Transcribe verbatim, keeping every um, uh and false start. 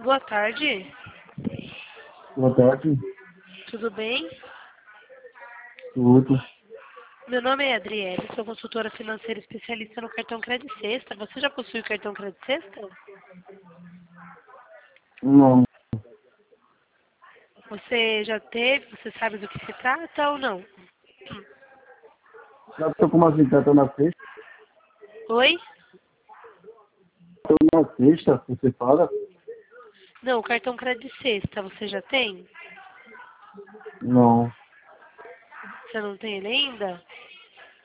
Boa tarde, Boa tarde. tudo bem? Tudo. Meu nome é Adriele, sou consultora financeira especialista no cartão Crédito Sexta. Você já possui o cartão Crédito Sexta? Não. Você já teve? Você sabe do que se trata ou não? Já estou com uma visita na sexta. Oi? Estou na sexta, você fala? Não, o cartão Crédito Sexta, você já tem? Não. Você não tem ele ainda?